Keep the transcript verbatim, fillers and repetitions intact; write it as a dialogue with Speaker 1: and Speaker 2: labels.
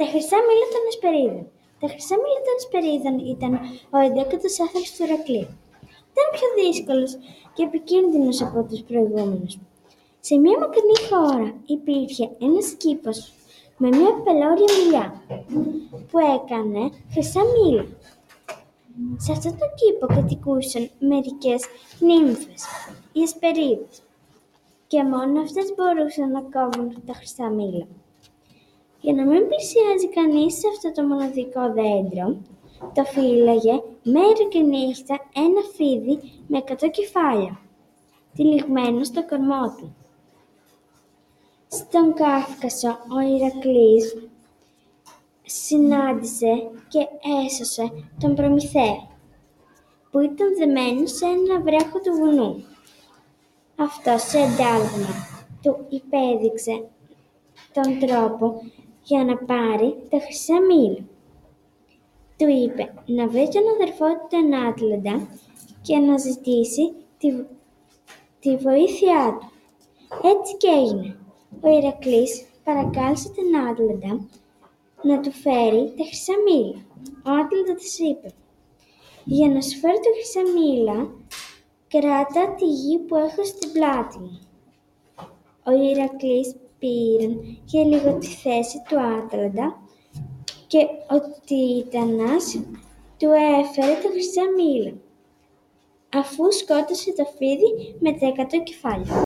Speaker 1: Τα χρυσά μήλα των Εσπερίδων. Τα χρυσά μήλα των Εσπερίδων ήταν ο ενδέκατος άθλος του Ηρακλή. Ήταν πιο δύσκολος και επικίνδυνος από τους προηγούμενους. Σε μια μακρινή χώρα υπήρχε ένας κήπος με μια πελώρια μιλιά που έκανε χρυσά μήλα. Σε αυτόν τον κήπο κατοικούσαν μερικές νύμφες, οι Εσπερίδες, και μόνο αυτές μπορούσαν να κόβουν τα χρυσά μήλα. Για να μην πλησιάζει κανείς σε αυτό το μοναδικό δέντρο, το φύλαγε μέρα και νύχτα ένα φίδι με εκατό κεφάλια, τυλιγμένο στο κορμό του. Στον Κάφκασο ο Ηρακλής συνάντησε και έσωσε τον Προμηθέα, που ήταν δεμένος σε ένα βράχο του βουνού. Αυτός σε αντάλλαγμα του υπέδειξε τον τρόπο για να πάρει τα χρυσά μήλα. Του είπε να βρει τον αδερφό του τον Άτλαντα και να ζητήσει τη, τη βοήθειά του. Έτσι και έγινε. Ο Ηρακλής παρακάλεσε τον Άτλαντα να του φέρει τα χρυσά μήλα. Ο Άτλαντα της είπε: «Για να σου φέρω τα χρυσά μήλα, κράτα τη γη που έχω στην πλάτη μου». Ο Ηρακλής πήρε για λίγο τη θέση του Άτλαντα και ο Τίτανας του έφερε τα χρυσά μήλα, αφού σκότωσε το φίδι με τα εκατό κεφάλια.